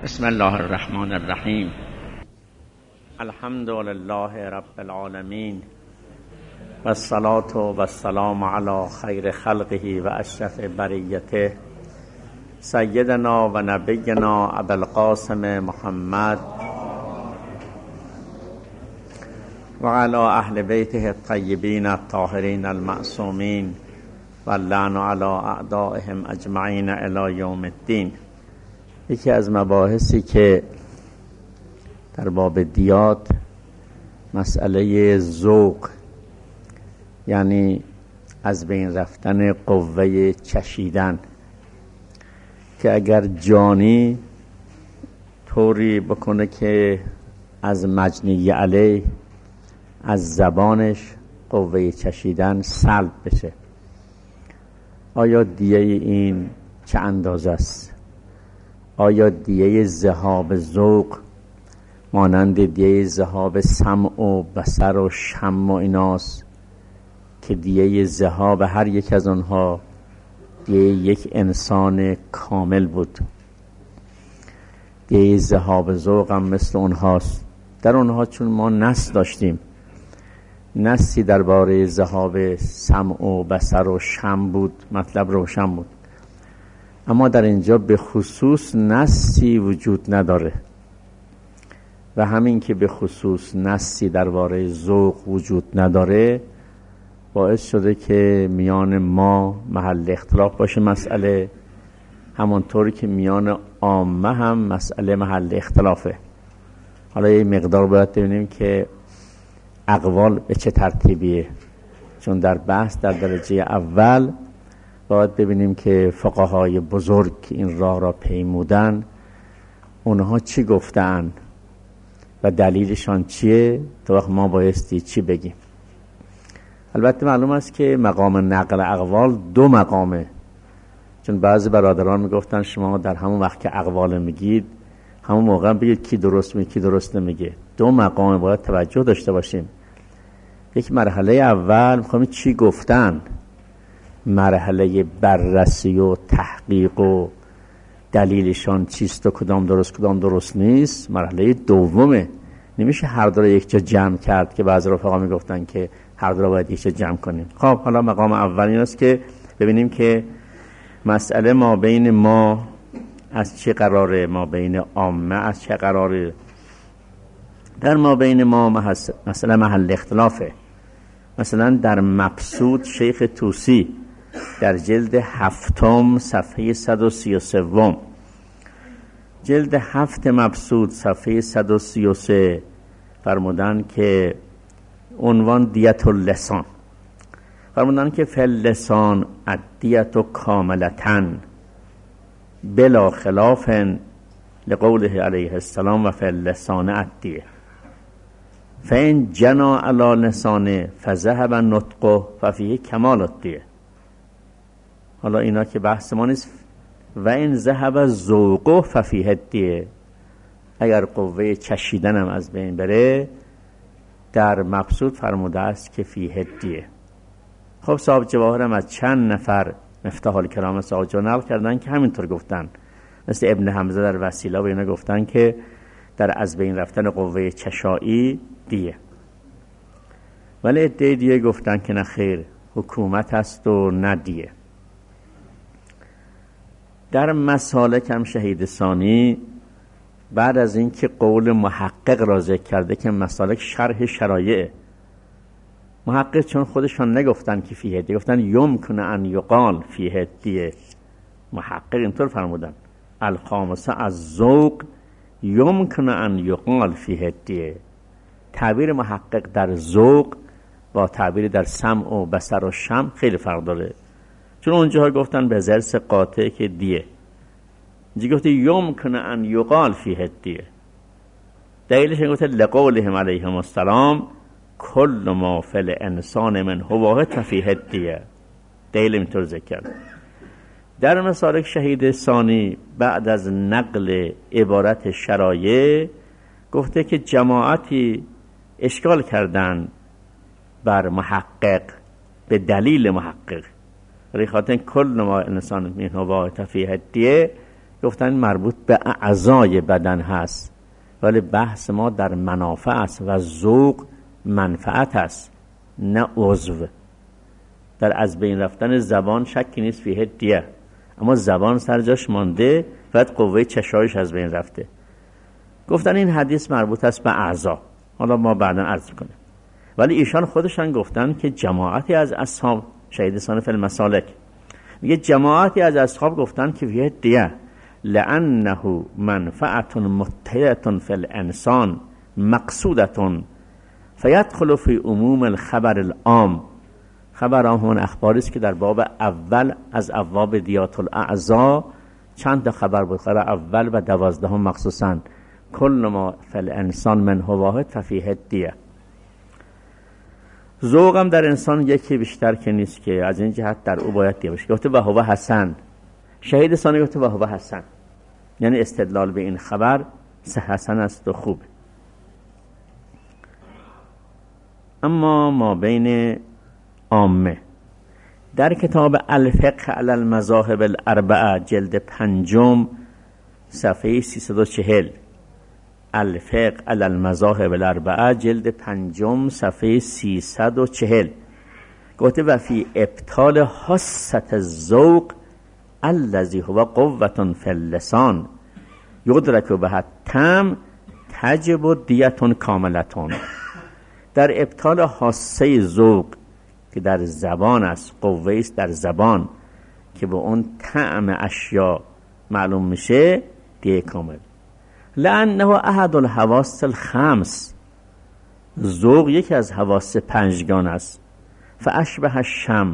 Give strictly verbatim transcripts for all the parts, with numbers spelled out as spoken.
بسم الله الرحمن الرحیم. الحمد لله رب العالمین و الصلاة و السلام علی خیر خلقه و اشرف بریته سیدنا و نبینا ابوالقاسم محمد و علی اهل بیته الطیبین الطاهرین المعصومین و اللعن علی اعدائهم اجمعین الی یوم الدین. یکی از مباحثی که در باب دیات مسئله ذوق، یعنی از بین رفتن قوه چشیدن، که اگر جانی طوری بکنه که از مجنی علیه، از زبانش قوه چشیدن سلب بشه، آیا دیه این چه اندازه است؟ آیا دیه ذهاب ذوق مانند دیه ذهاب سمع و بصر و شم و ایناست که دیه ذهاب هر یک از آنها دیه یک انسان کامل بود؟ دیه ذهاب ذوق هم مثل اونهاست. در اونها چون ما نص داشتیم، نصی درباره ذهاب سمع و بصر و شم بود، مطلب روشن بود. اما در اینجا به خصوص نصی وجود نداره و همین که به خصوص نصی درباره ذوق وجود نداره باعث شده که میان ما محل اختلاف باشه مسئله، همانطوری که میان عامه هم مسئله محل اختلافه. حالا یه مقدار باید ببینیم که اقوال به چه ترتیبیه، چون در بحث در درجه اول باید ببینیم که فقهای بزرگ این راه را پیمودن اونها چی گفتن و دلیلشان چیه، تا وقت ما بایستی چی بگیم. البته معلوم است که مقام نقل اقوال دو مقامه، چون بعضی برادران میگفتن شما در همون وقت که اقوال میگید همون موقع بگید کی درست میگه کی درست نمیگه. دو مقام باید توجه داشته باشیم. یک مرحله اول میخوام چی گفتن، مرحله بررسی و تحقیق و دلیلشان چیست و کدام درست کدام درست نیست. مرحله دومه، نمیشه هر دو رو یک جا جمع کرد که بعضی رفقا میگفتن که هر دو رو باید یک جا جمع کنیم. خب حالا مقام اول این است که ببینیم که مسئله ما بین ما از چه قراره، ما بین عامه از چه قراره. در ما بین ما مسئله محل اختلافه. مثلا در مبسوط شیخ طوسی در جلد هفتم صفحه صد و سی و سه، جلد هفت مبسوط صفحه صد و سی و سه فرمودن که عنوان دیت اللسان، فرمودن که فی اللسان الدیت کاملتن بلا خلاف لقوله علیه السلام و فی اللسان الدیه فین جنا علی لسانه فذهب نطقه ففیه کمال الدیه. حالا اینا که بحث ما نیست. و این ذهب ذوقه ففیه الدیه، اگر قوه چشیدنم از بین بره در مبسوط فرموده است که فیه الدیه. خب صاحب جواهرم از چند نفر مفتاح الکرام صاحب نقل کردن که همینطور گفتن، مثل ابن حمزه در وسیله و اینا گفتن که در از بین رفتن قوه چشایی دیه. ولی عده دیگه گفتن که نه خیر، حکومت هست و نه دیه. در مسالک هم شهید ثانی بعد از این که قول محقق را ذکر کرده که مسالک شرح شرایع، محقق چون خودشان نگفتن که فیه دیه، گفتن یمکن ان یقال فیه دیه. محقق اینطور فرمودن الخامسه از ذوق یمکن ان یقال فیه دیه. تعبیر محقق در ذوق با تعبیر در سمع و بصر و شم خیلی فرق داره، چون اونجاها گفتن به ضرس قاطع که دیه، اینجا گفته یمکن ان یقال فیه دیه. دلیلش گفته لقولهم علیهم السلام کل ما فی الانسان من هواه فیه دیه. دلیل اینطور ذکر کرد. در مسالک شهید ثانی بعد از نقل عبارت شرایع گفته که جماعتی اشکال کردن بر محقق به دلیل محقق ریخاتن کل ما انسان من هواه فیه دیه گفتن مربوط به اعضای بدن هست، ولی بحث ما در منافع است و ذوق منفعت است نه عضو. در از بین رفتن زبان شکی نیست فیه دیه، اما زبان سر جاش مانده، فقط قوه چشایش از بین رفته. گفتن این حدیث مربوط است به اعضا، حالا ما بعدا عرض کنیم. ولی ایشان خودشان گفتن که جماعتی از اصحاب، شهید ثانی فی المسالک میگه جماعتی از اصحاب گفتن که فیه دیه لأنه منفعت متحدة فی الانسان مقصودة فیدخل فی عموم الخبر العام. خبر عام همون اخباری است که در باب اول از ابواب دیات الاعضا چند تا خبر بود، خبر اول و دوازدهم مخصوصا کل ما فی الانسان منه واحد ففیه دیه. ذوق هم در انسان یکی بیشتر که نیست که از این جهت در او باید دیه باشه. گفته و هو حسن، شهید ثانی گفته و هو حسن، یعنی استدلال به این خبر سه حسن است و خوب. اما ما بین عامه در کتاب الفقه علی المذاهب الاربعه جلد پنجم صفحه سیصد و چهل، الفقه علی المذاهب الاربعه جلد پنجم صفحه سیصد و چهل گفته و فی ابطال حاسة الذوق الذی هو قوة فی اللسان یدرک به التم تجب دیة کاملة. در ابطال حاسه ذوق که در زبان است، قوه است در زبان که به اون طعم اشیا معلوم میشه، دیه کامل. لانه احد الحواس الخمس، ذوق یکی از حواس پنجگان است. فاشبه الشم،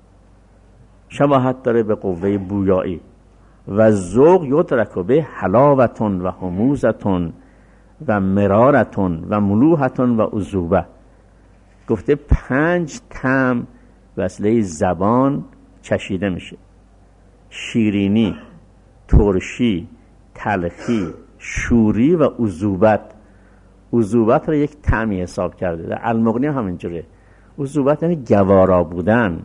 شباهت داره به قوه بویایی. و ذوق یدرک به حلاوتون و حموزتون و مرارتون و ملوحتون و عذوبه. گفته پنج طعم وسیله زبان چشیده میشه: شیرینی، ترشی، تلخی، شوری و عذوبت. عذوبت رو یک طعمی حساب کرده. در المغنی همینجوره. عذوبت یعنی گوارا بودن،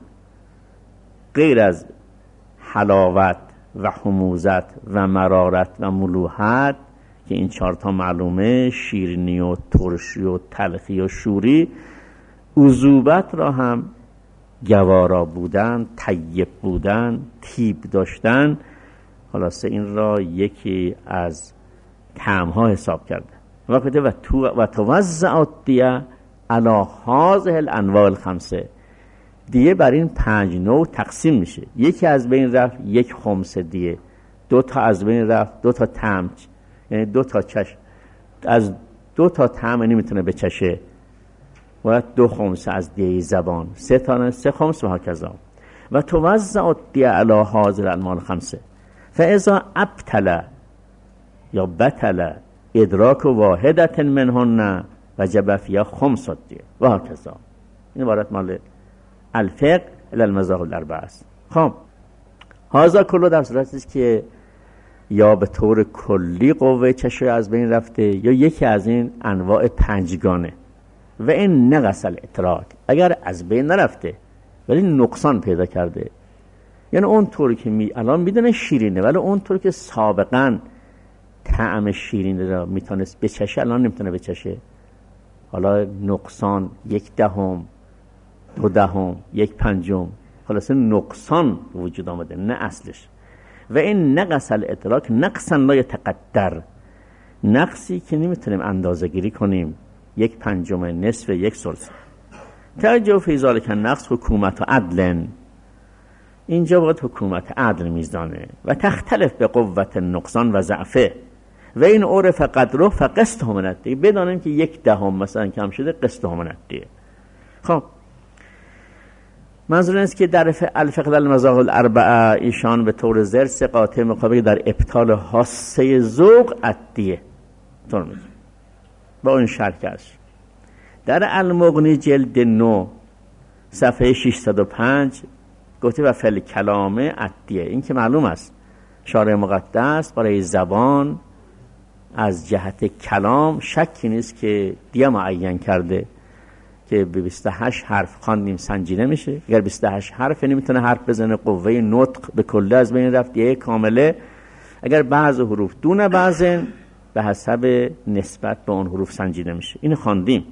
غیر از حلاوت و حموزت و مرارت و ملوحت که این چهار تا معلومه، شیرینی و ترشی و تلخی و شوری. عذوبت را هم گوارا بودن، طیب بودن، تیب داشتن، خلاصه این را یکی از طعم‌ها حساب کرده. وقتی و تو و توزع دیه علی هذه الانواع الخمسه، دیه بر این پنج نوع تقسیم میشه. یکی از بین رفت یک خمس دیه، دو تا از بین رفت دو تا طعم، یعنی دو تا چشم از دو تا طعم نمیتونه بچشه، باید دو خمس از دیه زبان، سه تا سه خمس و هکذا. و توزع دیه علی هذه الانواع الخمسه فاذا ابطل یا بطل ادراک واحدت منهن وجب فیها خمس دیه و هکذا. این عبارت مال الفقه الی المذاهب الاربعه است. خب هذا کلو در صورتی است که یا به طور کلی قوه چشم از بین رفته یا یکی از این انواع پنجگانه. و این نقص الادراک، اگر از بین نرفته ولی نقصان پیدا کرده، یعنی اون طوری که می الان میدونه شیرینه ولی اون طوری که سابقا طعم شیرینه را میتونست بچشه الان نمیتونه بچشه، حالا نقصان یک دهم، دو دهم، یک پنجم، خلاصه نقصان وجود آمده نه اصلش. و این نقص الادراک نقصا لا یتقدر، نقصی که نمیتونیم اندازه گیری کنیم، یک پنجم، نصف، یک ثلث. توجه فی ذلک النقص حکومت و عدل، اینجا باید حکومت عدل میزانه. و تختلف به قوت نقصان و ضعفه و این عرف قدره فقسط همونت دیگه، بدانیم که یک دهم مثلا کم شده قسط همونت دیگه. خب منظور است که در الفقه المذاهب الاربعه ایشان به طور زرس قاطع مقابل در ابطال حاسه ذوق عدیه طور میگه با اون شرکش. در المغنی جلد نو صفحه ششصد و پنج گفته و فل کلامه عدیه. این که معلوم است شارع مقدس برای زبان از جهت کلام شکی نیست که دیه معین کرده که به بیست و هشت حرف خواندیم سنجیده میشه. اگر بیست و هشت حرف نمیتونه حرف بزنه، قوه نطق به کله از بین رفت، دیه کامله. اگر بعض حروف دون بعضن به حسب نسبت به اون حروف سنجیده میشه. اینو خواندیم.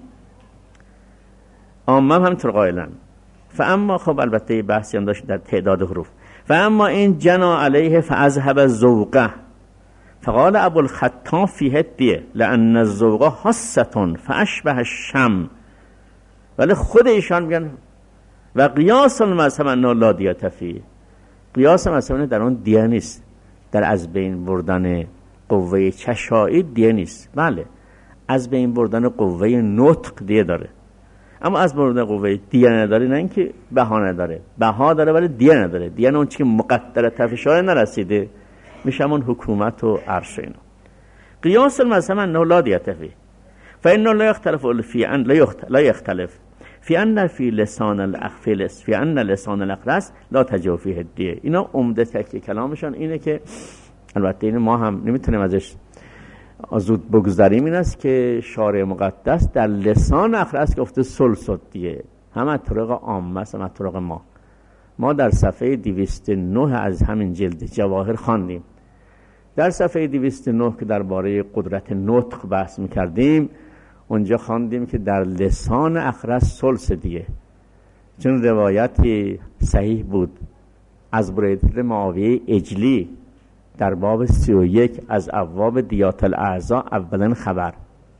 عامه هم همینطور قائلن. فاما خب البته بحثی هم داشت در تعداد حروف. فاما این جنا علیه فاذهب الذوقه فقال ابو الخطاب فی هدیه لان الذوقه حصه فاشبه الشم. ولی خود ایشان میگن و قیاس المذهب انه لا دیت فی. قیاس مذهب در اون دیه نیست، در از بین بردن قوه چشایی دیه نیست. بله از بین بردن قوه نطق دیه داره، اما از بردن قوه دیه نداره. نه اینکه بها نداره، بها داره ولی دیه نداره. دیه اون چیزی که مقدر طرف شارع نرسیده میشه همون حکومت و عرش. اینو قیاس المذهب انه لا دیت فی فانه لا یختلف فی ان لا یختلف فی ان فی لسان الاخفلس فی ان لسان الاقرس لا تجوفی هدیه. اینا عمده تک کلامشان اینه که البته این ما هم نمیتونیم ازش زود بگذاریم. این است که شارع مقدس در لسان اخرس گفته ثلث دیه، هم از طرق عامه هم از طرق ما. ما در صفحه دویست و نه از همین جلد جواهر خواندیم. در صفحه دویست و نه که درباره قدرت نطق بحث میکردیم اونجا خواندیم که در لسان اخرس ثلث دیه، چون روایتی صحیح بود از بریده معاویه اجلی در باب سی و یک از ابواب دیات الاعضاء اولین خبر.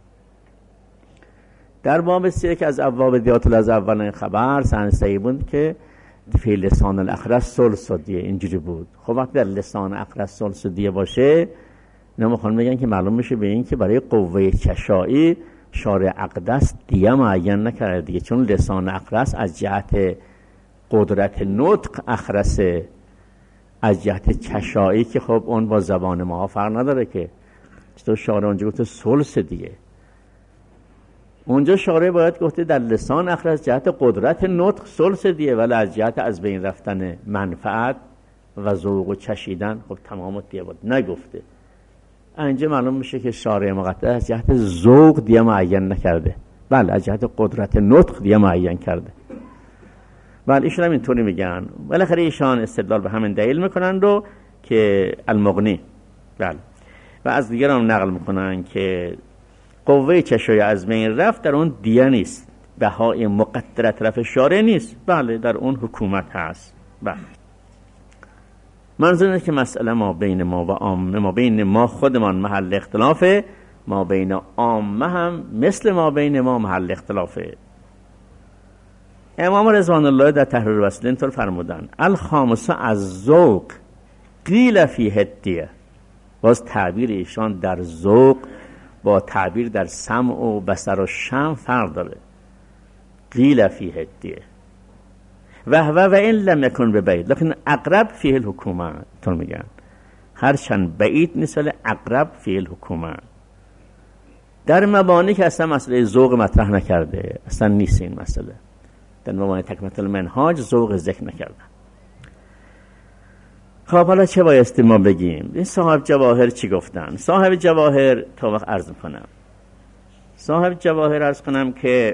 در باب سی و یک از ابواب دیات الاعضاء اولین خبر سند صحیح بود که فی لسان الاخرس ثلث دیه. اینجوری بود. خب وقتی در لسان اخرس ثلث دیه باشه نمیخوان میگن که معلوم میشه به این که برای قوه چشایی شارع اقدس دیه معین نکرده دیگه، چون لسان اخرس از جهت قدرت نطق اخرسه، از جهت چشایی که خب اون با زبان ما فرق نداره که چطور شارع اونجا گفته ثلث دیگه. اونجا شارع باید گفته در لسان اخرس جهت قدرت نطق ثلث دیگه، ولی از جهت از بین رفتن منفعت و ذوق و چشیدن خب تمام دیگه بود نگفته. اینجا معلوم میشه که شارع مقدس از جهت ذوق دیگه معین نکرده، بله از جهت قدرت نطق دیگه معین کرده. بله ایشون هم اینطوری میگن. بالاخره ایشان استدلال به همین دلیل میکنند و که المغنی بله و از دیگر هم نقل میکنن که قوه چشای از بین رفت در اون دیه نیست، بهای مقدر طرف شارع نیست، بله در اون حکومت هست. بله منظور اینه که مسئله ما بین ما و عامه، ما بین ما خودمان محل اختلافه، ما بین عامه هم مثل ما بین ما محل اختلافه. امام رضوان الله در تحریر الوصیله اینطور فرمودن الخامسه از ذوق قیل فی هدیه. باز تعبیر ایشان در ذوق با تعبیر در سمع و بصر و شم فرق داره. قیل فی هدیه و و و این لم یکن ببعید لکن اقرب فیه الحکومه. طور میگن هرچند بعید نیست ولی اقرب فیه الحکومه. در مبانی که اصلا مسئله ذوق مطرح نکرده، اصلا نیست این مسئله. در مبانی تکمله المنهاج ذوق ذکر نکردن. خب حالا چه بایستی ما بگیم؟ این صاحب جواهر چی گفتن؟ صاحب جواهر تا وقت عرض کنم صاحب جواهر عرض کنم که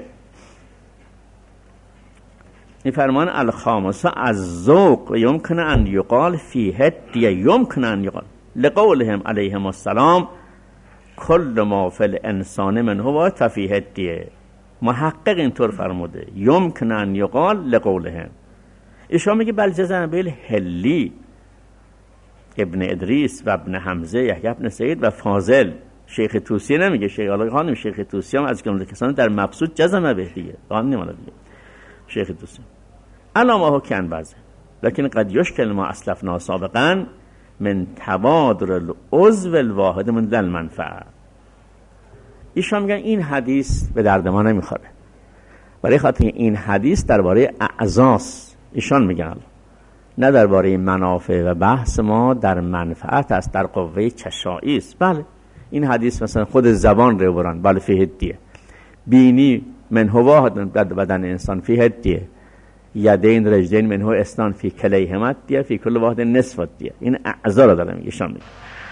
این فرمان الخامسه از ذوق یمکن ان یقال فی هدیه یمکن ان یقال لقولهم علیهم السلام کل ما فی الانسان من هو فی هدیه. محقق اینطور فرموده یمکن ان یقال لقولهم. ایشان میگه بل جزم بیل هلی ابن ادریس و ابن حمزه یحیی ابن سعید و فاضل. شیخ توسی نمیگه، شیخ آقا خانم شیخ توسی هم از جمله کسان در مقصود جزم به دیگه قانون نمیاد دیگه. شیخ توسی علامه کن بعضه لكن قد يشكل ما اسلفنا سابقا من تبادر العضو الواحد من ذل منفعه. ایشان میگن این حدیث به درد ما نمیخوره، برای خاطر این حدیث درباره اعضاست. ایشان میگن نه درباره منافع و بحث ما در منفعت است، در قوه چشایی است. بله این حدیث مثلا خود زبان رو بران بله فی هدیه، بینی من هو واحد در بدن انسان فی هدیه، یدین رجلین من هو اسنان فی کلیهما دیه فی کل واحد نصف دیه. این اعضا رو دارم ایشان میگن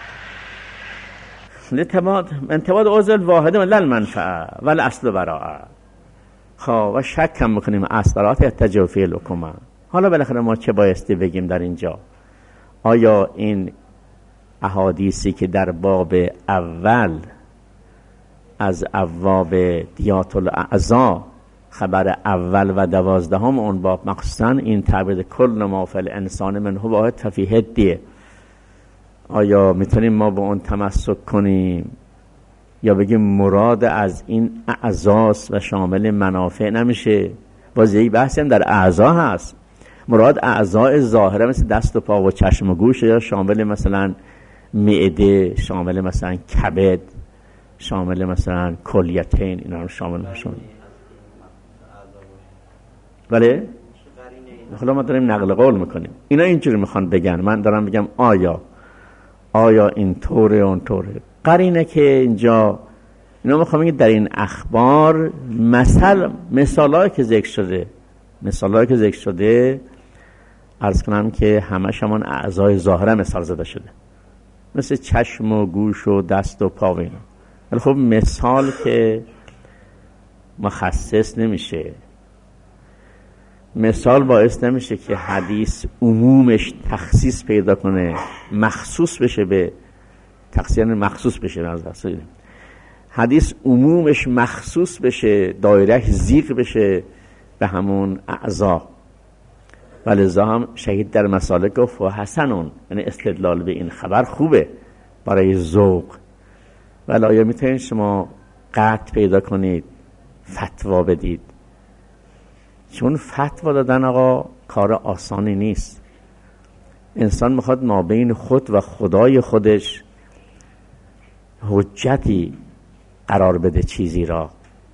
لتباد انتباد عضو واحد من للمنفعه ولی اصل براءه. خب و شک هم میکنیم اثرات تجوفی الحکومه. حالا بالاخره ما چه بایستی بگیم در اینجا؟ آیا این احادیثی که در باب اول از ابواب دیات الاعضا، خبر اول و دوازدهم اون باب، مخصوصا این تعبیر کل ما فی الانسان منه واحد ففی هدیه، آیا میتونیم ما به اون تمسک کنیم یا بگیم مراد از این اعضاست و شامل منافع نمیشه؟ باز یک بحثی هم در اعضا هست. مراد اعضای ظاهره مثل دست و پا و چشم و گوش، یا شامل مثلا معده، شامل مثلا کبد، شامل مثلا کلیتین، اینا رو شامل میشن. بله؟ حالا ما داریم نقل قول میکنیم. اینا اینجوری میخوان بگن، من دارم بگم آیا آیا این طوره اون طوره. قرینه که اینجا اینا میخوام بگم در این اخبار مثل مثالایی که ذکر شده مثالایی که ذکر شده عرض کنم که همش همان اعضای ظاهره مثال زده شده، مثل چشم و گوش و دست و پا و اینا. ولی خب مثال که مخصص نمیشه، مثال باعث نمیشه که حدیث عمومش تخصیص پیدا کنه، مخصوص بشه به تخصیص، مخصوص بشه از حدیث عمومش مخصوص بشه، دایرهش زیغ بشه به همون اعضا. ولذا هم شهید در مسالک گفت و حسنون، یعنی استدلال به این خبر خوبه برای ذوق. ولی آیا میتونید شما قطع پیدا کنید فتوا بدید؟ چون فتوا دادن آقا کار آسانی نیست. انسان میخواد ما بین خود و خدای خودش حجتی قرار بده چیزی را.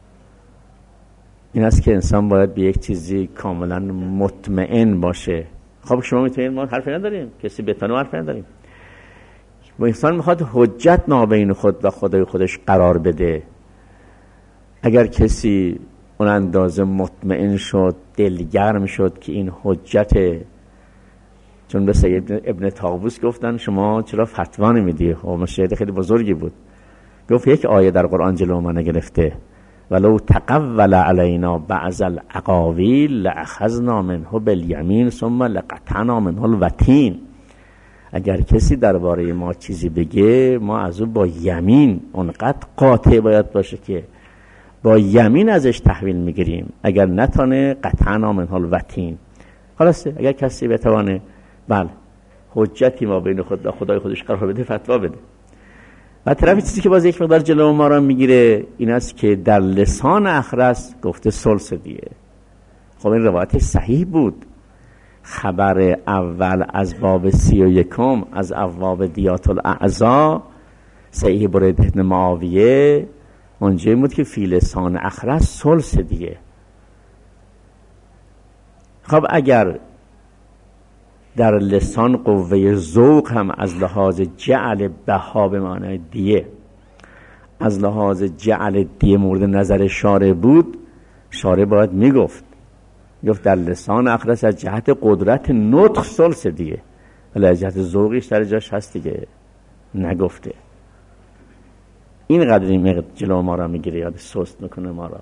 این است که انسان باید به یک چیزی کاملا مطمئن باشه. خب شما میتونید، ما حرفی نداریم، کسی بتونه حرفی نداریم. و انسان میخواد حجت ما بین خود و خدای خودش قرار بده. اگر کسی اون اندازه مطمئن شد، دلگرم شد که این حجته، چون به سید ابن طاووس گفتن شما چرا فتوا نمیدی؟ و مشاهده خیلی بزرگی بود. گفت یک آیه در قرآن جلو من گرفته، ولو تقول علینا بعض الاقاویل لاخذنا منه بالیمین ثم لقطعنا منه الوتین. اگر کسی درباره ما چیزی بگه، ما از او با یمین، اونقدر قاطع باید باشه که با یمین ازش تحویل میگیریم. اگر نتانه قطعنا منه الوتین. خلاصه اگر کسی بتوانه بله حجتی ما بین خود و خدای خودش قرار بده، فتوا بده. و طرفی چیزی که باز یک مقدار جلو ما را میگیره این است که در لسان اخرس گفته ثلث دیه. خب این روایت صحیح بود. خبر اول از باب سی و یکم از ابواب دیات الاعضا، صحیح برید ابن معاویه، اونجا بود که فی لسان اخرس ثلث دیه. خب اگر در لسان قوه ذوق هم از لحاظ جعل بها به معنای دیه، از لحاظ جعل دیه مورد نظر شارع بود، شارع باید میگفت گفت در لسان اخرس از جهت قدرت نطق ثلث دیه، ولی از جهت ذوقیش در جاش هست دیگه، نگفته. این قدری جلو ما را میگیره، یاد سست میکنه ما را.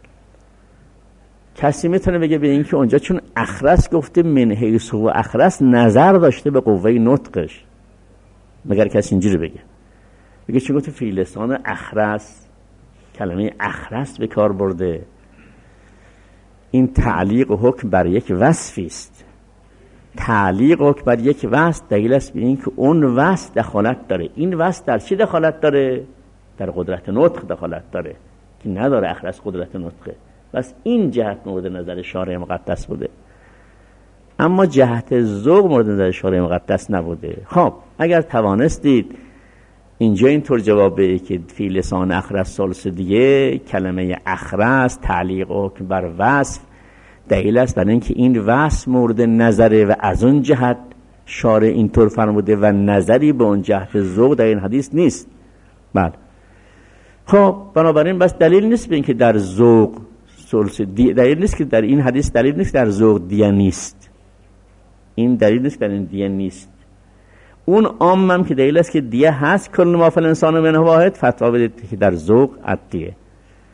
کسی میتونه بگه به این که اونجا چون اخرس گفته من حیث و اخرس نظر داشته به قوه نطقش، مگر کسی اینجوری بگه بگه چون گفته فی لسان اخرس، کلمه اخرس به کار برده، این تعلیق و حکم بر یک وصفی است. تعلیق و حکم بر یک وصف دلیل است به این که اون وصف دخالت داره. این وصف در چی دخالت داره؟ در قدرت نطق دخالت داره که نداره اخرس قدرت نطقه. بس این جهت مورد نظر شارع مقدس بوده، اما جهت ذوق مورد نظر شارع مقدس نبوده. خب اگر توانستید اینجا اینطور جواب بدید که فی لسان اخرس ثلث دیگه، کلمه اخرس تعلیق حکم بر وصف دلیل است برای اینکه این وصف مورد نظره و از اون جهت شارع اینطور فرموده و نظری به اون جهت ذوق در این حدیث نیست. بله خب بنابراین بس دلیل نیست به اینکه در ذوق ثلث دی، دلیل نیست که در این حدیث دلیل نیست در ذوق دیه نیست. این دلیل نیست در این دیه نیست. اون عامم که دلیل است که دیه هست، کل ما فی الانسان منه واحد، فتوا بدید که در ذوق ادیه.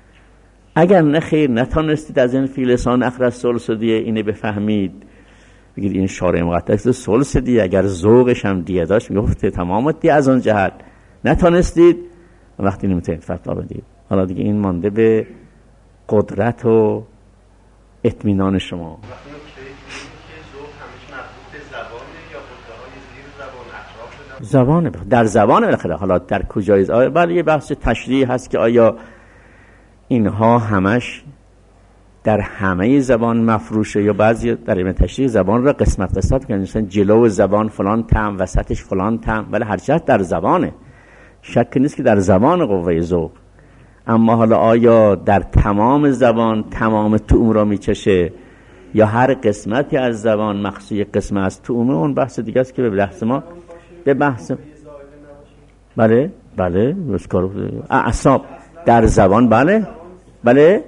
اگر نه خیر نتونستید از این فی لسان اخرس ثلث دیه اینه بفهمید بگید این شارع مقدس سلس دیه، اگر ذوقش هم دیه داشت میگفته تمام دیه از اون جهت نتونستید وقتی نمیتونید فتوا بدید. حالا دیگه این مانده به قدرت و اطمینان شما. زبانه در زبان بالاخره. حالا در کجای آیا بله یه بحث تشریح هست که آیا اینها همش در همه زبان مفروشه یا بعضی در علم تشریح زبان را قسمت قسمت کنن، مثلا جلو زبان فلان طعم، وسطش فلان طعم، ولی هر چیز در زبانه، شک نیست که در زبان قوه ذوق. اما حالا آیا در تمام زبان تمام طعم را میچشه یا هر قسمتی از زبان مخصوص یک قسم از طعم، اون بحث دیگه است که به بحث ما به بحث بله بله اعصاب در زبان بله بله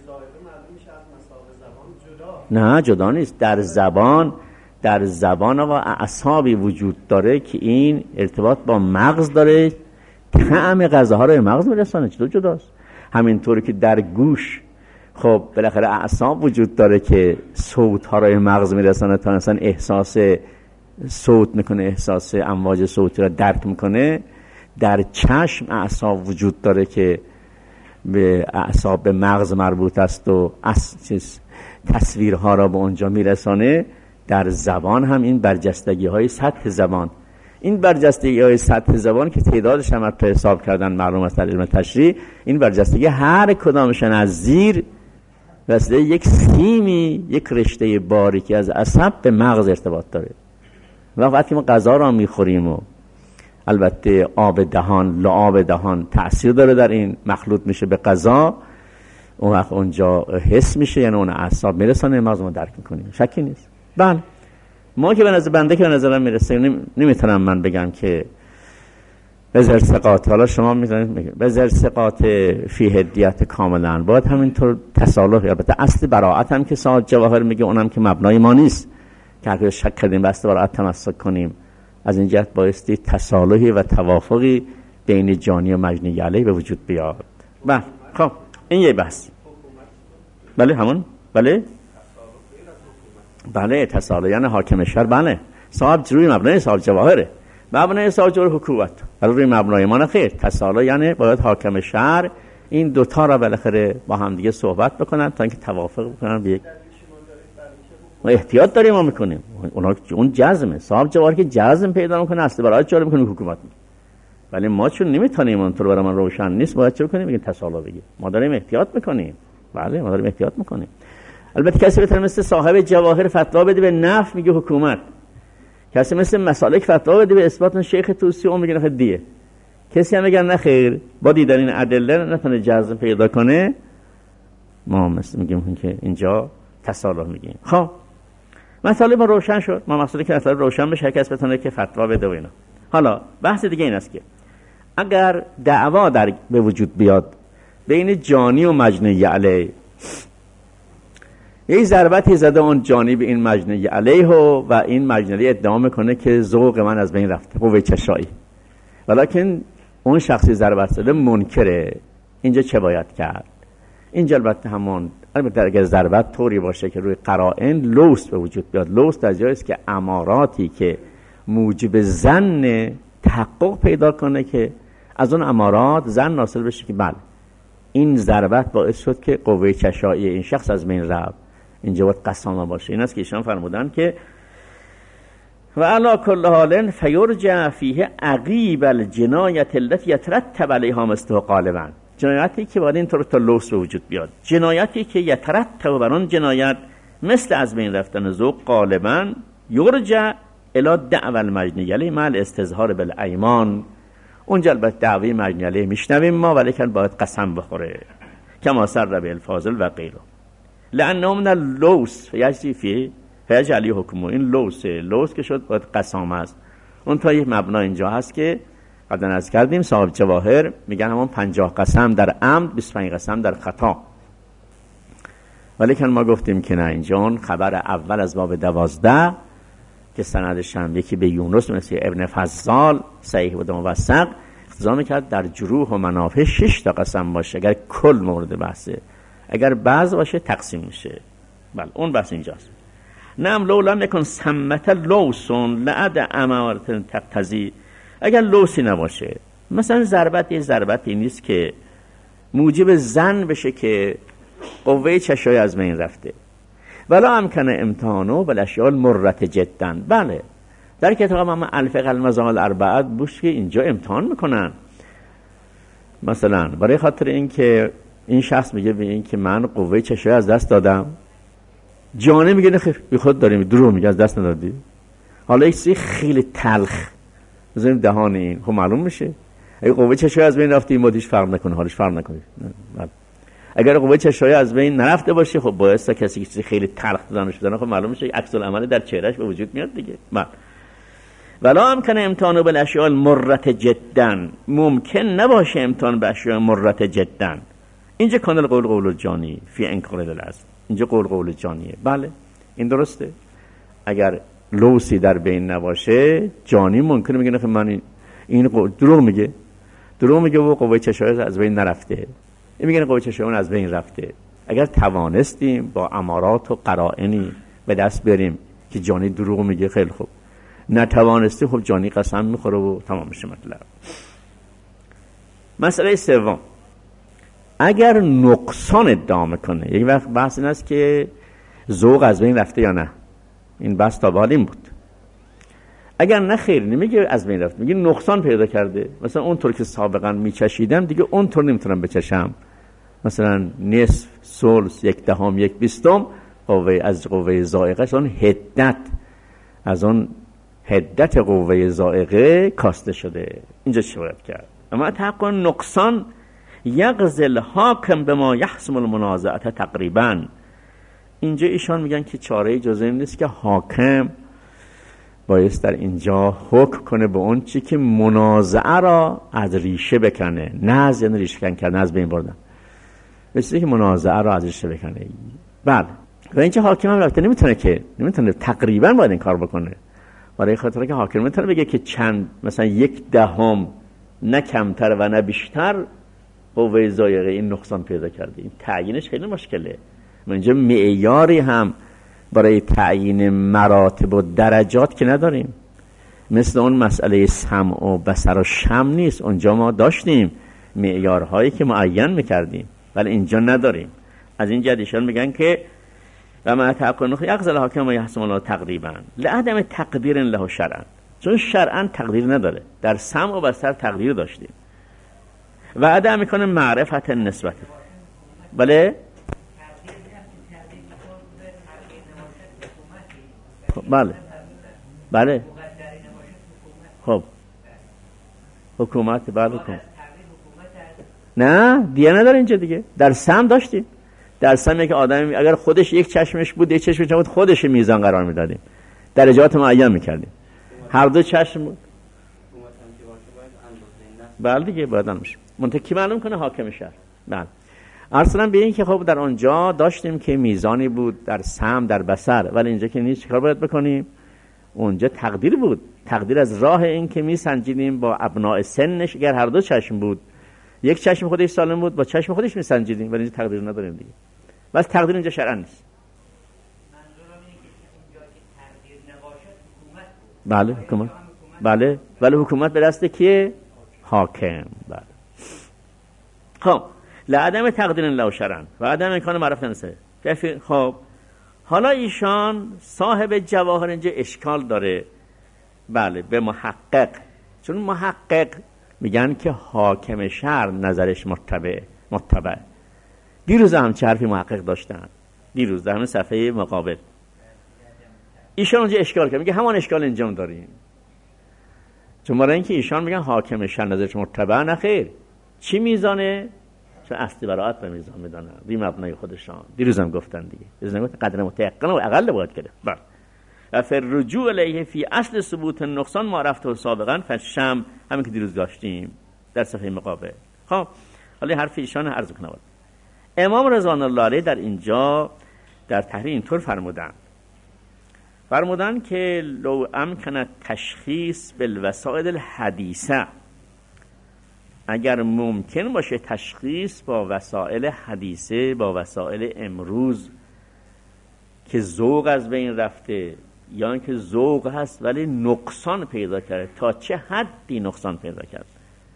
نه جدا نیست. در زبان در زبان آقا اعصابی وجود داره که این ارتباط با مغز داره، طعم غذاها رو به مغز میرسونه، چطور جداست؟ همینطوری که در گوش خب بالاخره اعصاب وجود داره که صوت ها رو به مغز میرسونه تا مثلا احساس صوت میکنه، احساس امواج صوتی را درک میکنه. در چشم اعصاب وجود داره که به اعصاب به مغز مربوط است و چیز تصویرها را به اونجا میرسانه. در زبان هم این برجستگی های سطح زبان، این برجستگی های سطح زبان که تعدادش هم تا حساب کردن معلوم است در علم تشریح، این برجستگی هر کدامشن از زیر واسه یک سیمی، یک رشته باریکی از عصب به مغز ارتباط داره. و وقتی ما غذا را میخوریم و البته آب دهان، لعاب دهان تأثیر داره در این، مخلوط میشه به غذا، اون وقت اونجا حس میشه، یعنی اون اعصاب میرسانه مغز ما درک میکنیم، شکی نیست. بله ما که به نظر بنده که به نظرم میرسه نمیتونم من بگم که بذر ثقات، حالا شما میتونید بذر ثقات فی هدیت کاملا، باید همینطور تصالح. البته اصل براءت هم که صاحب جواهر میگه اونم که مبنای ما نیست که اگه شک کردیم بس براءت تمسک کنیم، از این جهت بایستی تصالحی و توافقی بین جانی و مجنی علیه به وجود بیاد. بله خب این یه بحث. بله همون بله بله تصالح یعنی حاکم شهر، بله صاحب روی مبنای صاحب جواهره، مبنای صاحب جواهر حکومت، ولی روی مبنای ما نه خیر. تصالح یعنی باید حاکم شهر این دوتا را بالاخره با هم دیگه صحبت بکنن تا اینکه توافق بکنن به یک. ما احتیاط داریم ما میکنیم، اونا اون جزمه، صاحب جواهر که جزم پیدا میکنه اصل برای جالب میکنه حکومت میکنه، ولی ما چون نمیتونیم اونطور برای من روشن نیست باید چه کنیم؟ بگیم تصالح بگیم. ما داریم احتیاط میکنیم، بله ما داریم احتیاط میکنیم. البته کسی بتونه مثل صاحب جواهر فتوا بده به نفع میگه حکومت، کسی مثل مسالک فتوا بده به اثبات شیخ توسی اون میگه دیه، کسی هم میگه نه خیر با دیدن این ادله نتونه جزم پیدا کنه، ما مثل میگیم که اینجا تصالح میگیم. خب مسئله ما روشن شد، ما مسئله که مسئله روشن بشه کسی بتونه که فتوا بده و اینا. حالا بحث دیگه این است که اگر دعوا در به وجود بیاد بین جانی و مجنی علیه، یه ضربتی زده اون جانی به این مجنی علیه و این مجنی ادعا میکنه که ذوق من از بین رفته، قوه چشایی، ولیکن اون شخصی ضربت زده منکره، اینجا چه باید کرد؟ اینجا البته همون البته اگر ضربت طوری باشه که روی قرائن لوث به وجود بیاد، لوث در جایی است که اماراتی که موجب ظن تحقق پیدا کنه که از اون امارات ظن ناصل بشه که بله این ضربت باعث شد که قوه چشایی این شخص از بین رفت، اینجا باید قسامه باشه. این است که ایشان فرمودن که و علا کل حال فیرجع فیه عقیب الجنایت التي یترتب علیها مثل غالبا، جنایتی که باید اینطور تا لوث به وجود بیاد، جنایتی که یترتب بر اون جنایت مثل از بین رفتن ذوق غالبا یرجع الی دعوی المجنی علیه مع الاستظهار بالایمان. اونجا البته دعوی مجنی علیه میشنویم ما، ولیکن باید قسم بخوره کما سر به الفاضل و غیره، لانه من اللوث فیجری فیه فیجعلی حکمو. این لوث لوث که شد باید قسام است. اون تا یک مبنا اینجا هست که قبلا از کردیم صاحب جواهر میگن همون پنجاه قسم در عمد، بیست و پنج قسم در خطا، ولیکن ما گفتیم که نه، اینجا اون خبر اول از باب دوازده که سندش هم یکی به یونس مثل ابن فضال صحیح بود موثق، اقتضا میکرد در جروح و منافع شش تا قسم باشه اگر کل مورد بحثه، اگر بعض باشه تقسیم میشه. بله اون بحث اینجاست. نعم لو لم یکن ثمة لوث لعد امارة تقتضی، اگر لوثی نباشه، مثلا ضربت یه ضربتی نیست که موجب ظن بشه که قوه چشای از بین رفته. ولا امکن امتحانو بالاشیاء المرة جدا. بله در کتاب ما الفقه المذاهب الاربعه بوش که اینجا امتحان میکنن، مثلا برای خاطر این که این شخص میگه به این که من قوه چشای از دست دادم، جانه میگه نه خیر بی خود داریم، دروغ میگه از دست ندادی. حالا یک چیز خیلی تلخ بزنیم دهان این، خب معلوم میشه اگه قوه چشای از بین رفته این مادیش فرق نکنه، حالش فرق نکنه. اگر قوه چشای از بین نرفته باشه خب باعث کسی که چیزی خیلی تلخ دادن شدن، خب معلوم میشه عکس العمل در چهرهش به وجود میاد دیگه. بله ولا امکن امتحان بالاشیاء المرة جدا، ممکن نباشه امتحان به اشیاء مرة جدا. اینجا کانال قول قول جانی فی انکار دلاست، اینجا قول قول جانیه. بله این درسته، اگر لوسی در بین نباشه جانی ممکنه میگه نه من این, این دروغ میگه، دروغ میگه و قوه چشای از بین نرفته، این میگه قوه چشای اون از بین رفته. اگر توانستیم با امارات و قرائنی به دست بریم که جانی دروغ میگه خیلی خوب، نتوانستی خب جانی قسم میخوره و تمام میشه مطلب. مسئله سوم، اگر نقصان ادعا میکنه، یک وقت بحث این است که ذوق از بین رفته یا نه، این بحث تا به حال این بود. اگر نه خیر نمیگه از بین رفته، میگه نقصان پیدا کرده، مثلا اونطور که سابقا میچشیدم دیگه اونطور نمیتونم بچشم، مثلا نصف، ثلث، یک دهم، یک بیستم قوه از قوه زائقه، اون حدت از اون حدت قوه زائقه کاسته شده، اینجا چی باید کرد؟ اما تحقق نقصان یغزل حاکم به ما یحسم المنازعه تقریبا، اینجا ایشان میگن که چاره جز این نیست که حاکم بایست در اینجا حکم کنه به اون چی که منازعه را از ریشه بکنه، نه از یعنی ریشه کن کردن از بین بردن، مثل که منازعه را از ریشه بکنه. بله و اینجا حاکم هم البته نمیتونه که نمیتونه تقریبا باید این کار بکنه، برای خاطر که حاکم نمیتونه بگه که چند مثلا یک دهم نه کمتر و نه بیشتر قوه زائقه این نقصان پیدا کرده. این تعیینش خیلی مشکله. ما اینجا معیاری هم برای تعیین مراتب و درجات که نداریم، مثل اون مسئله سمع و بصر و شم نیست. اونجا ما داشتیم معیارهایی که معین میکردیم ولی اینجا نداریم. از این جهت ایشان میگن که و ما تحقق یغزل حاکم و یحسم الله تقریبا لعدم تقدیر له شرعا، چون شرعا تقدیر نداره، در سمع و بصر تقدیر داشتیم. و عدم میکنه معرفت نسبت. بله بله بله خب حکومت بله حکومت نه دیگه نداره اینجا دیگه. در سم داشتیم، در سم که آدمی اگر خودش یک چشمش بود یک چشمش بود خودش میزان قرار میدادیم، درجات معین میکردیم، هر دو چشم بود بله دیگه باید میشه منتکی معلوم کنه حاکم شهر. بله اصلا به این که خب در آنجا داشتیم که میزانی بود در سم در بصر، ولی اینجا که نیست چیکار باید بکنیم؟ اونجا تقدیر بود، تقدیر از راه این که میسنجیدیم با ابناء سنش، اگر هر دو چشم بود یک چشم خودش سالم بود با چشم خودش میسنجیدیم، ولی اینجا تقدیر نداریم دیگه. بس تقدیر اینجا شرعا نیست. منظورم اینه که اینجا که تقدیر نباشه حکومت بود. بله حکومت بله ولی حکومت به دست کیه؟ حاکم. بله خب لعدم تقدیر له شرعا و عدم امکان معرفت نسبه. خب حالا ایشان صاحب جواهر اینجا اشکال داره بله به محقق، چون محقق میگن که حاکم شهر نظرش متبع متبع. دیروز هم چه حرفی محقق داشتن، دیروز در همین صفحه مقابل ایشان اونجا اشکال کرد، میگه همان اشکال اینجا هم داریم، چون برای اینکه ایشان میگن حاکم شهر نظرش متبع، نه خیر. چی میزانه؟ چون اصل براعت به میزان میدانن بی مبنای خودشان. دیروز هم گفتن دیگه، دیروز هم گفتن قدر متيقن و اقل باید کرد. بله و فر رجوع الیه فی اصل ثبوت نقصان ما رفته سابقا فشم، همین که دیروز داشتیم در صفحه مقابل. خب حالا حرف ایشان عرض کنم. امام رضوان الله علیه در اینجا در تحریر اینطور فرمودن فرمودن که لو امکن تشخیص بالوسائل الحدیثه، اگر ممکن باشه تشخیص با وسایل حدیثه، با وسایل امروز که ذوق از بین رفته یا اینکه ذوق هست ولی نقصان پیدا کرده، تا چه حدی نقصان پیدا کرد.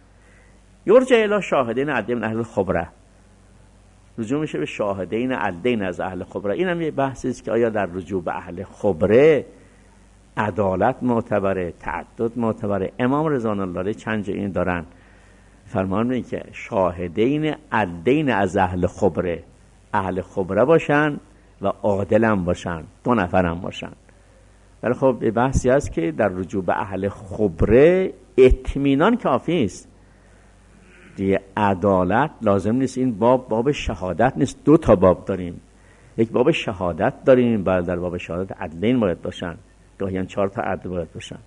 یرجع الی شاهدین عدین اهل خبره، رجوع میشه به شاهدین عدین از اهل خبره. این هم یه بحثی است که آیا در رجوع به اهل خبره عدالت معتبره، تعدد معتبره. امام رضوان الله علیه چند جا این دارن، فرمان میگه که شاهدین عدین از اهل خبره، اهل خبره باشن و عادل هم باشن، دو نفر هم باشن. ولی خب یه بحثی هست که در رجوع به اهل خبره اطمینان کافی است دیگه، عدالت لازم نیست. این باب باب شهادت نیست، دو تا باب داریم، یک باب شهادت داریم، بعد در باب شهادت عدلین باید باشن، گاهی چهار تا عدل باید باشن.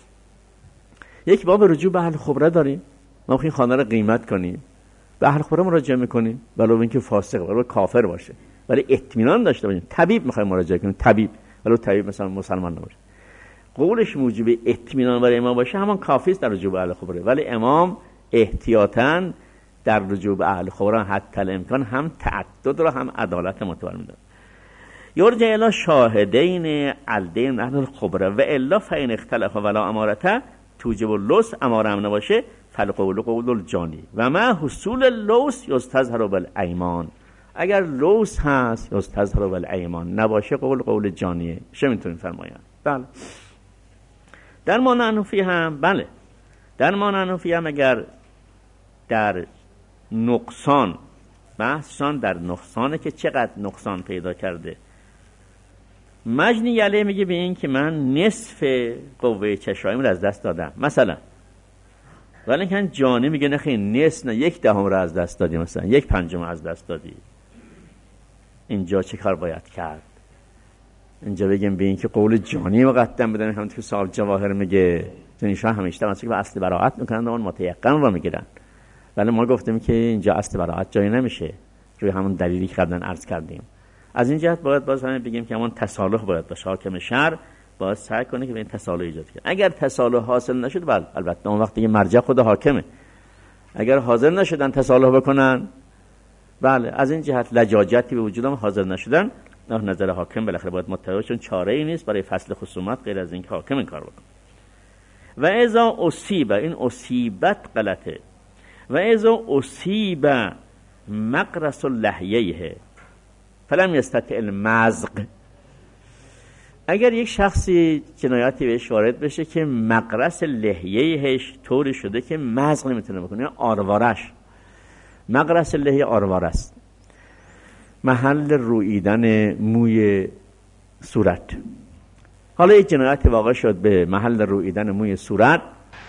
یک باب رجوع به اهل خبره داریم، ما میخوایم خانه رو قیمت کنیم، به اهل خبره مراجعه میکنیم، ولو اینکه فاسق ولو کافر باشه، ولی اطمینان داشته باشیم. طبیب میخوایم مراجعه کنیم، طبیب ولو طبیب مثلا مسلمان نباشه، قولش موجب اطمینان برای ما باشه، همان کافی است در رجوع به اهل خبره. ولی امام احتیاطاً در رجوع به اهل خبره حتی الامکان هم تعدد رو هم عدالت معتبر میدن. یرجع الی شاهدین عدین اهل خبره و الا فین اختلف ولا امارته توجب اللوث، اماره هم نباشه فالقول قول الجانی و ما حصول اللوث یستظهر بالایمان، اگر لوث هست یستظهر بالایمان، نباشه قول قول جانیه. چه میتونیم فرمایم؟ بله. در مانع انوفی هم بله، در مانع انوفی هم اگر در نقصان، بحثشان در نقصانه که چقدر نقصان پیدا کرده. مجنی یله میگه به این که من نصف قوه چشاییم رو از دست دادم مثلا، ولی که جانی میگه نه خیلی نصف نه، یک دهم رو از دست دادی، مثلا یک پنجم از دست دادی. اینجا چه کار باید کرد؟ اینجا بگیم به این که قول جانی مقدم بدن، همونطور که صاحب جواهر میگه، چون ایشان همیشه مثلا که اصل براءت میکنن اون متیقن رو میگیرن، ولی ما گفتیم که اینجا اصل براءت جایی نمیشه، روی همون دلیلی که قبلا عرض کردیم. از این جهت باید باز همین بگیم که همون تصالح باید باشه، حاکم شرع باید سعی کنه که به این تصالح ایجاد کنه. اگر تصالح حاصل نشد، بله البته اون وقت دیگه مرجع خود حاکمه. اگر حاضر نشدن تصالح بکنن، بله از این جهت لجاجتی به وجود هم حاضر نشدن، نه نظر حاکم بالاخره باید متوجه، چون چاره ای نیست برای فصل خصومت غیر از اینکه حاکم این کار بکنه. و اذا اصیب، این اصیبت غلطه، و اذا اصیب مقرس لحیه فلم یستطع المزق، اگر یک شخصی جنایاتی بهش وارد بشه که مقرس لحیهش طوری شده که مزق نمیتونه بکنه، آروارش، مقرس لحیه آروار است، محل رویدن موی صورت. حالا یک جنایت واقع شد به محل رویدن موی صورت،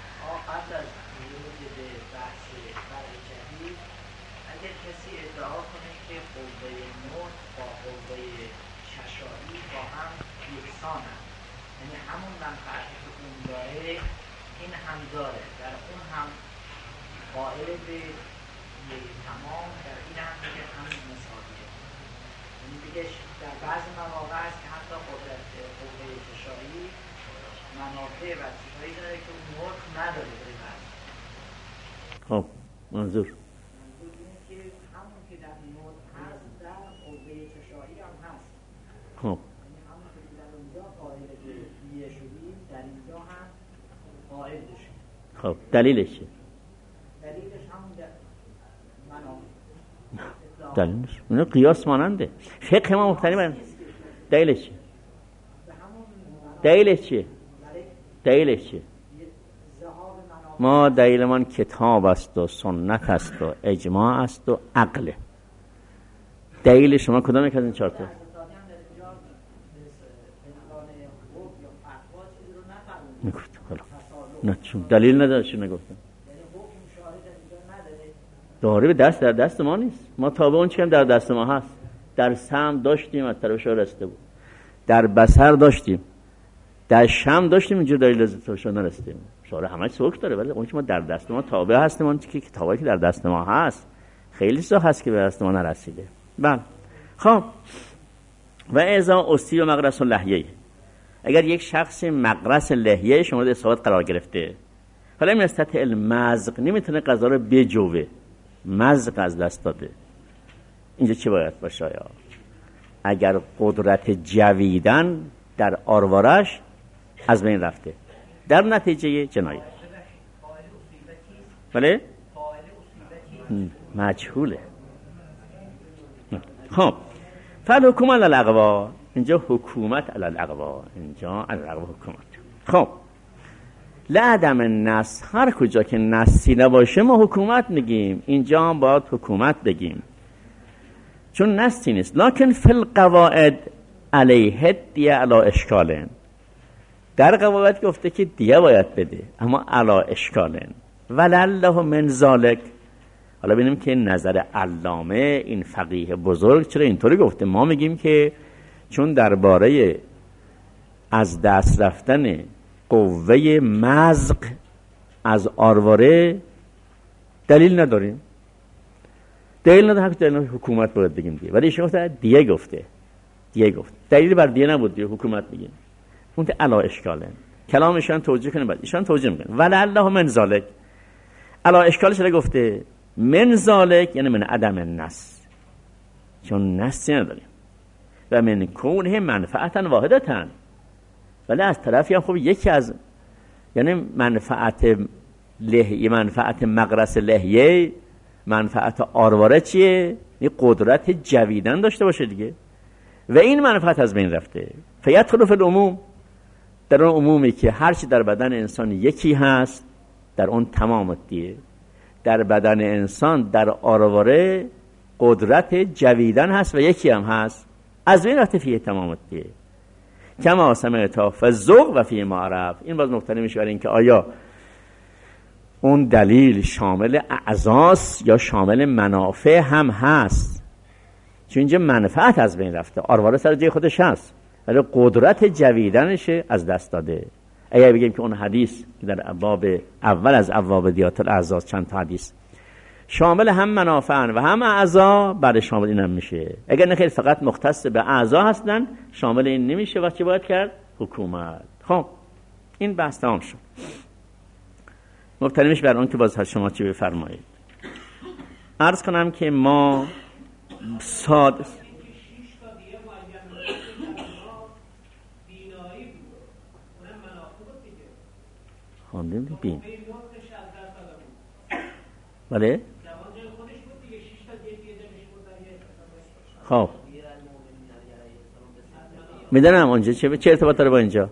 خب منظور که همون که در نور هست در قوه چشایی هم هست. خب یعنی همون که در اونجا قائل به دیه شدیم، در اینجا هم قائل بشیم. خب دلیلش چیه؟ دلیلش همون منافع. دلیلش اونو قیاس ماننده. فقه ما مختلف برن. دلیلش چیه؟ دلیلش چیه؟ دلیلش چیه؟ ما دلیلمان کتاب است و سنت است و اجماع است و عقله. دلیل شما کدام یک از این چهار تا؟ نگفتم حالا نه چون دلیل نداره چون نگفتم داره به دست در دست ما نیست، ما تابع اون چیم در دست ما هست. در سم داشتیم از طرف شاه رسته بود، در بصر داشتیم، در شم داشتیم، اینجا دلیل از شاه نرسیدیم. شاره همش سوک داره، ولی اون که ما در دست ما تابع هستیم، اون که کتابی که در دست ما هست خیلی سا هست که به دست ما نرسیده. بله خب و اذا اصیب مقرس لحیه، اگر یک شخص مقرس لحیه مورد اصابت قرار گرفته، فلم یستطع المزق، نمیتونه غذا رو بجوه، مزق از دست داده، اینجا چی باید باشه؟ یا اگر قدرت جویدن در آروارش از بین رفته در نتیجه جنایت. بله؟ مجهوله. خب فالحکومت علی الاقوا، اینجا حکومت علی الاقوا، اینجا علی الاقوا حکومت. خب لعدم النص، هر کجا که نصی نباشه ما حکومت میگیم، اینجا هم باید حکومت بگیم چون نصی نیست. لکن فی القواعد علیه دیه علی اشکالن، در قواعد گفته که دیه باید بده اما علی اشکالن ولله من ذالک. حالا ببینیم که نظر علامه این فقیه بزرگ چرا اینطوری گفته. ما میگیم که چون درباره از دست رفتن قوه مزق از آرواره دلیل نداریم، دلیل نداره، دلیل حکومت باید بگیم دیگه. ولی ایشون گفته دیگه گفته دیگه گفت دلیل بر دیگه نبود دیگه حکومت بگیم. اون ته علا اشکالن کلامشان توجیه کنه، بعد ایشان توجیه میکنه ولله من ذالک. علا اشکال چرا گفته من ذالک؟ یعنی من عدم النص، چون نصی نداریم و من کونه منفعتا واحدتا. ولی از طرفی هم خب یکی از یعنی منفعت لحیه، منفعت مغرس لحیه، منفعت آرواره چیه؟ این قدرت جویدن داشته باشه دیگه و این منفعت از بین رفته. فیدخل فی العموم، در اون عمومی که هرچی در بدن انسان یکی هست در اون تمام دیه. در بدن انسان در آرواره قدرت جویدن هست و یکی هم هست، از بین رفته فیه تمام دیه. کما سمعتا فالذوق و فی معرف. این باز نکته میشه برای اینکه آیا اون دلیل شامل اعضاست یا شامل منافع هم هست، چون اینجا منفعت از بین رفته، آرواره سر جای خودش هست ولی قدرت جویدنش از دست داده. اگر بگیم که اون حدیث که در ابواب اول از ابواب دیات الاعضا چند تا حدیث شامل هم منافع و هم اعضا، بعد شامل این هم میشه. اگر نه خیلی فقط مختص به اعضا هستن شامل این نمیشه و چی باید کرد؟ حکومت. خب این بحث تمام شد. مبتنیش بر اون که باز شما چی بفرمایید. عرض کنم که ما ساد خواندیم بین بله خب میدونم اونجا چه چه ارتباط داره با اینجا.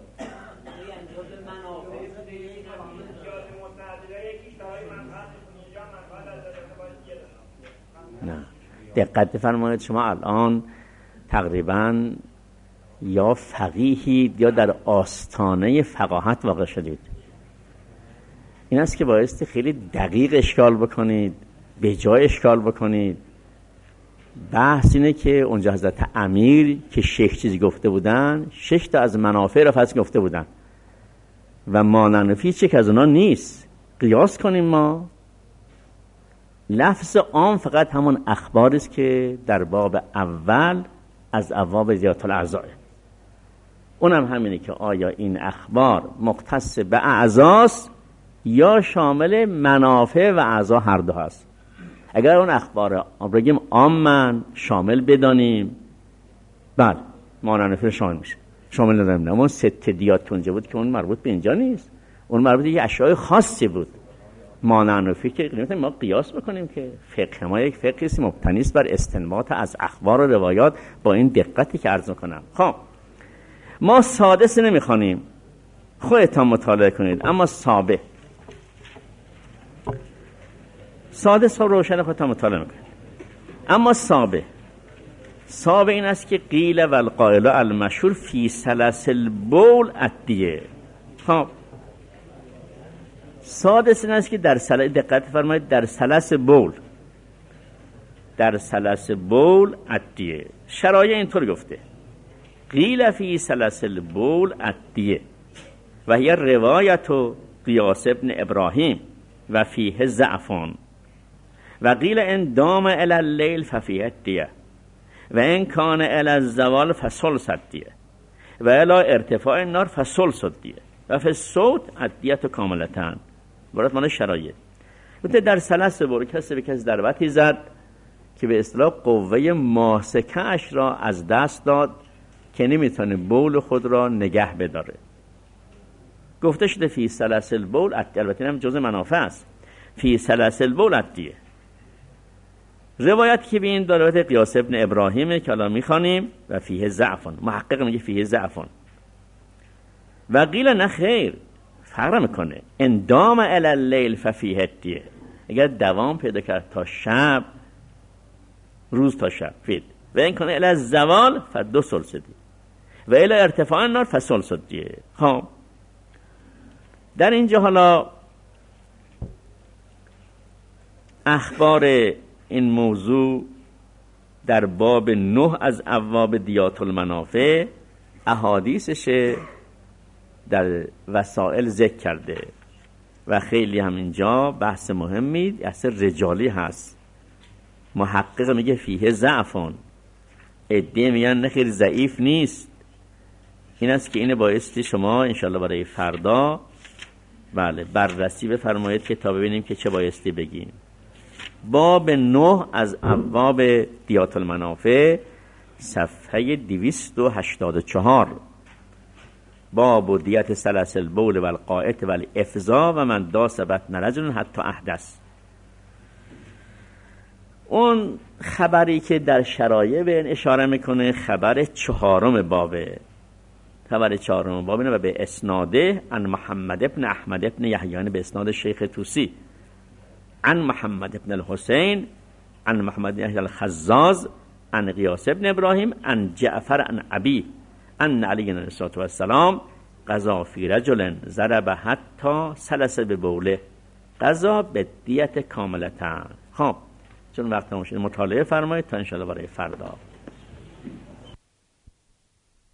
نه دقت فرمایید، شما الان تقریبا یا فقیهید یا در آستانه فقاهت واقع شدید. این است که بایستی خیلی دقیق اشکال بکنید، به جای اشکال بکنید. بحث اینه که اونجا حضرت امیر که شش چیزی گفته بودن، شش تا از منافع را فصل گفته بودن و ماننفی چه که از اونا نیست. قیاس کنیم ما. لفظ عام فقط همون اخباری است که در باب اول از ابواب دیات الاعضا. اونم همینه که آیا این اخبار مختص به اعضاست یا شامل منافع و اعضا هر دو هست. اگر اون اخبار بگیم عامن شامل بدانیم، بله ماننفی شامل میشه، شامل نداریم. اما ست دیات اونجا بود که اون مربوط به اینجا نیست، اون مربوط به یه اشیاء خاصی بود. ماننفی که قیمت ما قیاس بکنیم که فقه ما یک فقهی مبتنی است بر استنباط از اخبار و روایات با این دقتی که عرض میکنم. خب ما سادس نمیخوانیم، خودتان مطالعه کنید، اما سابه سادس ها روشن خودتان مطالعه میکنید. اما سابه سابه این است که قیل و القائل المشهور فی سلسل بول ادیه. خب سادس این است که در سلس، دقت فرمایید، در سلس بول در سلس بول ادیه. شرایع اینطور گفته قیل فی سلسل بول ادیه و هی روایت قیاس ابن ابراهیم و فیه ضعفان و قیل ان دام الی اللیل ففیه الدیه و ان کان الی الزوال فثلث الدیه و الی ارتفاع النار فثلث الدیه و فی الصوت الدیه کاملتان. برات مال شرایط. در سلس بول کسی به کسی ضربتی زد که به اصطلاح قوه ماسکه‌اش را از دست داد که نمیتونه بول خود را نگه بداره. گفته شده فی سلاسل بول عدیه، البته این هم جز منافع است. فی سلاسل بول عدیه. روایت که به این داره روایت قیاس ابن ابراهیمه که الان میخوانیم و فیه ضعفون. محقق میگه فیه ضعفون. و قیل نه خیر، فرق میکنه. ان دام الی اللیل ففیه عدیه. اگر دوام پیدا کرد تا شب، روز تا شب فید و این کنه الی الزوال فدو سلسدی و الی ارتفاع النار فسلسدیه. خب در اینجا حالا اخبار این موضوع در باب نه از ابواب دیات المنافع احادیثش در وسائل ذکر کرده و خیلی هم اینجا بحث مهمی اصلا رجالی هست. محقق میگه فیه ضعفون، عده میگن نه خیلی ضعیف نیست. این است که اینه بایستی شما انشالله برای فردا بله بررسی بفرمایید که تا ببینیم که چه بایستی بگیم. باب نه از ابواب دیات المنافع صفحه دویست و هشتاد و چهار. باب دیت سلاسل بول و القائط و الافزا و من داسبت نرجل حتی احدث. اون خبری که در شرایع به این اشاره میکنه خبر چهارم بابه. خبر چهارم بابه و به اسناده عن محمد ابن احمد ابن یحیی به اسناد شیخ توسی عن محمد ابن الحسین عن محمد ابن الخزاز عن قیاس ابن ابراهیم عن جعفر عن ابی ان علی علیه السلام قضا فی رجل ضرب حتی سلس به بوله قضا به دیت کاملتن. خب چون وقت نموشید مطالعه فرمایید تا انشاءالله برای فردا.